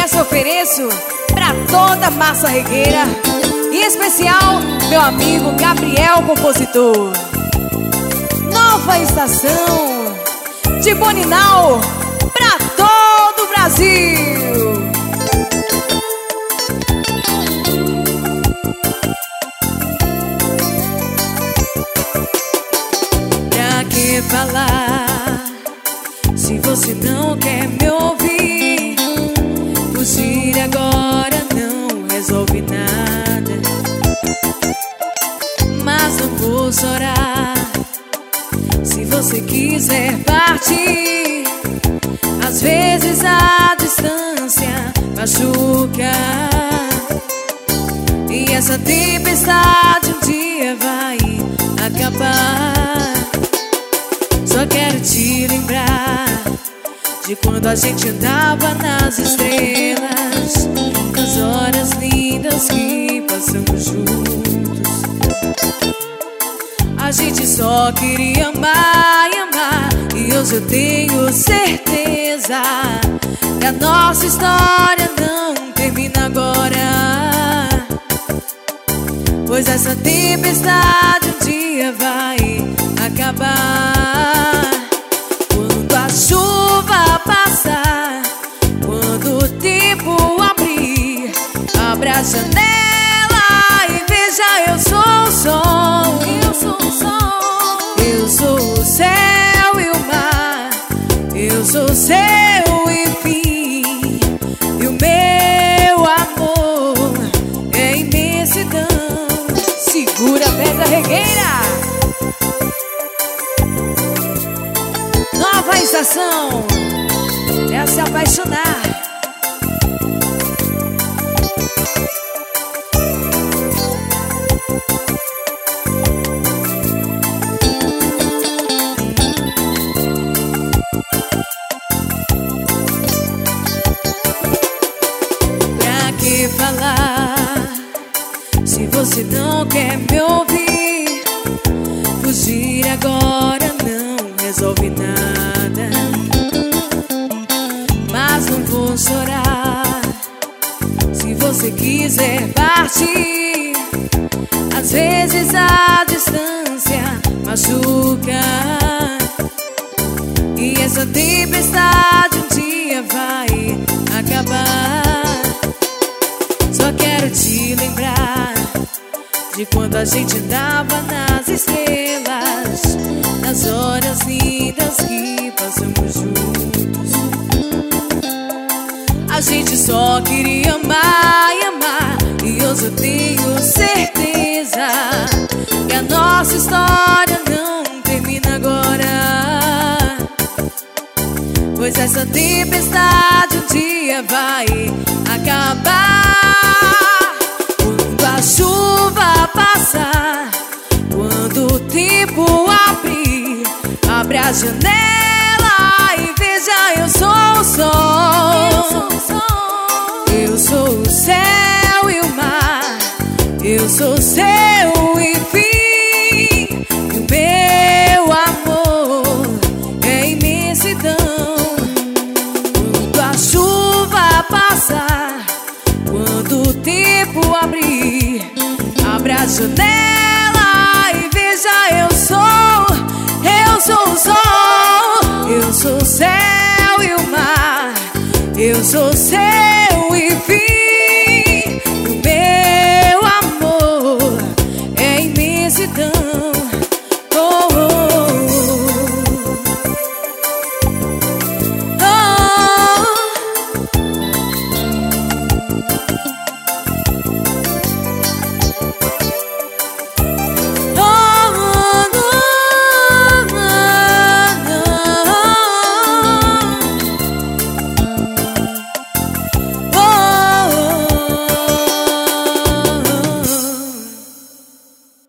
essa eu ofereço pra toda a massa regueira, em especial meu amigo Gabriel, compositor. Nova estação de Boninal pra todo o Brasil. Pra que falar se você não quer me ouvir? Fugir agora não resolve nada, mas não vou chorar se você quiser partir. Às vezes a distância machuca, e essa tempestade um dia vai acabar. Só quero te lembrar de quando a gente andava nas estrelas, das horas lindas que passamos juntos. A gente só queria amar e amar, e hoje eu tenho certeza que a nossa história não termina agora, pois essa tempestade um dia vai acabar. Quando a chuva passar, quando o tempo abrir, abra a janela e veja, eu sou o sol, eu sou o sol, eu sou o céu e o mar, eu sou o seu enfim, e o meu amor é imensidão. Segura a pedra regueira. Nova estação é se apaixonar. Pra que falar se você não quer me ouvir? Fugir agora não resolve nada, mas não vou chorar se você quiser partir. Às vezes a distância machuca, e essa tempestade um dia vai acabar. Só quero te lembrar de quando a gente andava nas estrelas, nas horas lindas que passamos juntos. A gente só queria amar e amar, e hoje eu tenho certeza que a nossa história não termina agora, pois essa tempestade um dia vai acabar. Quando a chuva passar, quando o tempo abrir, abre a janela e veja, eu sou o sol, eu sou o sol, eu sou o céu e o mar, eu sou o seu enfim, e o meu amor é imensidão. Quando a chuva passar, quando o tempo abrir, abra a janela e veja, eu sou o sol, eu sou o céu e o mar, eu sou o seu enfim, o meu amor é imensidão.